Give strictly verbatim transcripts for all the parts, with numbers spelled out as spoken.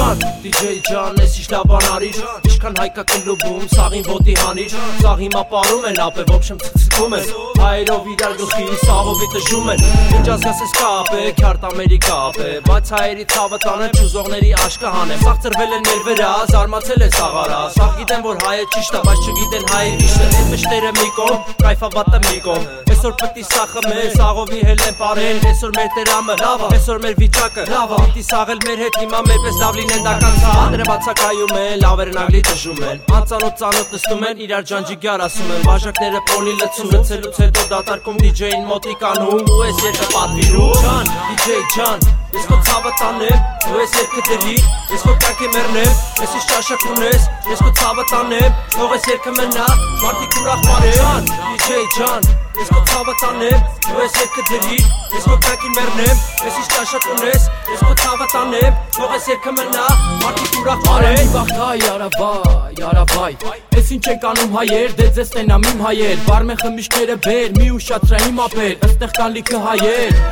ջան, դիջեյ ջան, ես իշ լավան արիր, իշքան հայկա կլուբում, սաղին ոտի հանիր, սաղ հիմա պարում են ապե, ոբշեմ ծկծկում են, հայերով իրար գլխի, սաղովի տժում են, ինչ ազգաս ես կապ է, քյարտ ամերիկա ապե, բայց հայերի ցավը տանեմ, չուզողների աշկը հանեմ, սաղ ծրվել են մեր վրա, զարմացել է սաղարա, սաղ գիտեն, որ հայը ճիշտ է, բայց չգիտեն հայը իշտ է, այդ մշտերը մի կողմ, կայֆավատը մի կողմ, այսօր պտի սախը մեր, սաղովի հել են պարեն, այսօր մեր տերամը, այսօր մեր վիճակը, պիտի սաղել մեր հետ հիմա մեր պես լավ լինեն դականցա, դրվածակայում են, լավերն ագլի տժում են, անծանոթ ծանոթ նստում են, իրար ջանջիգյար ասում են, բաժակները պոնի լցում, լցելուց հետո դատարկում դիջեյին մոտիկ անում, ու ես երկը պատվիրում, ջան, դիջեյ ջան, ես քո ցավը տանեմ, ու ես երկը դրիր, ես քո կյանքի մեռնեմ, ես իշ ճաշակ ունես, ես քո ցավը տանեմ, թող ես երկը մնա, մարդիկ ուրախ բարեն, դիջեյ ջան, ես քո ցավը տանեմ, ու ես երկը դրիր, ես քո կյանքի մեռնեմ, ես իշ ճաշակ ունես, ես քո ցավը տանեմ, թող ես երկը մնա, մարդիկ ուրախ բարեն, բախտա յարավայ, յարավայ, ես ինչ ենք անում հայեր, դե ձեզ տենամ իմ հայեր, բարմեն խմիչքները բեր, մի ուշացրա հիմա բեր, ըստեղ կան լիքը հայեր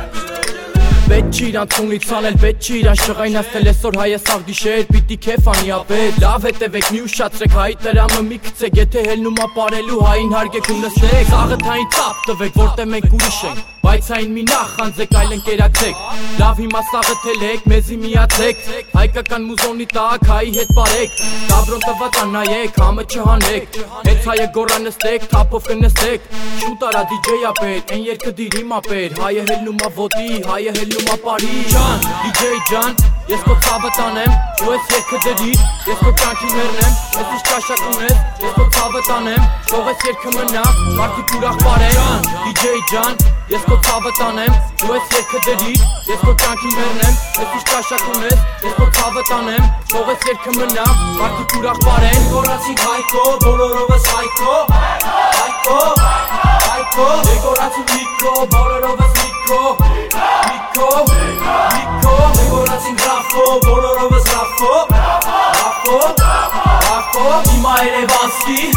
Պետ չի իրան ծունից անել, պետ չի իրան շղայնացնել, այսօր հայը սաղ գիշեր, պիտի քեֆ անի ապետ Լավ հետևեք, մի ուշացրեք, հայի տրամը մի գցեք, եթե հելնում ապարելու հային հարգեք ու նստեք Սաղը թային ծապ տվեք, որտե մենք ուրիշ ենք, բայց հային մի նախ խանձեք, այլ ընկերացեք Լավ հիմա սաղը թելեք, մեզի միացեք, հայկական մուզոնի տակ, հայի հետ բարեք Դաբրոն տվական նայեք, համը չհանեք, հեց հայը գորա նստեք, թափով կնստեք Շուտ արա դիջեյ ապետ, են երկը դիրիմ ապեր, հայը հելնում ավոտի, հայը հելնում ապարի Ջան, դիջեյ ջան, ես քո ցավը տանեմ, ու ես երկը դրիր, ես քո կյանքի մեռնեմ, ես իշ ճաշակ ունես, ես քո ցավը տանեմ, թող ես երկը մնա, մարդիկ ուրախ բարեն դիջեյ ջան, ես քո ցավը տանեմ, ու ես երկը դրիր, ես քո կյանքի մեռնեմ, ես իշ ճաշակ ունես, ես քո ցավը տանեմ, թող ես երկը մնա, մարդիկ ուրախ բարեն Գորացինք հայկո, բոլորովս հայկո, հայկո, հայկո, գորացինք միկո, բոլորովս միկո, միկո, միկո, գորացինք ռաֆո, բոլորովս ռաֆո, ռաֆո, ռաֆո, հիմա Երևանսկի,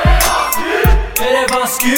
Երևանսկի,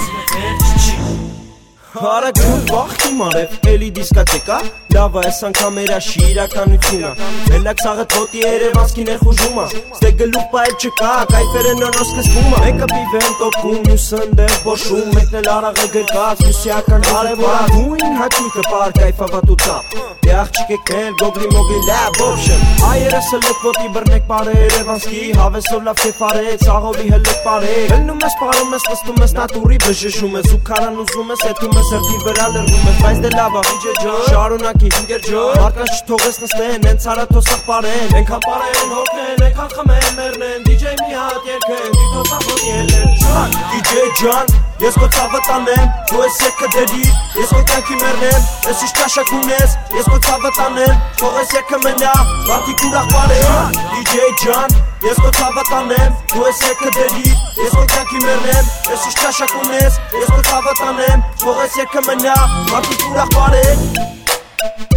Հարակ ջուն վախքի մարև, էլի դիսկատեկա, լավա ես անգամ երաշի իրականությունա Մելակ սաղըտ հոտի երևանսկի ներխուժումա, ստե գլուխ պայել չկա, կայվերը նոնոս կսպումա Մեկը պիվ են տոքում, մյուսը ընդեղ բոշում, մեկն էլ արաղը գրկած, մյուսի ական արևորա Հույն հաճույքը պար կայվավատ ու ծապ, դե աղջիկ եկնել, գոգլի մոգլի լավ, ոբշեմ Հայերս հլեք ոտի բրնեք պար է երևանսկի, հավեսով լավ կեփ արեց, աղովի հլեք պար է Հլնում ես պարում ես, նստում ես նատուրի բժշում ես, ու քարան ուզում ես, եթում ես Սրտի վրա լրվում ես, բայց դե լավա իջե ջոն Շարունակի ինգեր ջոն Մարդկանց չթողես նստեն, են ցարաթոսախ պարեն Ենքան պարեն, հոգնեն, ենքան խմեն, մերնեն Դիջեյ մի հատ երկեն, դիտոսախ հոտի հելեն Ջան, դիջեյ ջան, ես քո ցավը տանեմ Դու ես երկը դրիր, ես քո կյանքի մեռնեմ Ես իշ ճաշակ ունես, ես քո ցավը տանեմ Թող ես երկը մնա, մարդիկ ուրախ բարեն Դիջեյ ջան, ես քո ցավը տանեմ Դու ես երկը դրիր, ես քո կյանքի մեռնեմ Ես իշ ճաշակ ունես, ես քո ցավը տանեմ Թող ես երկը մնա, մարդիկ ուրախ բարեն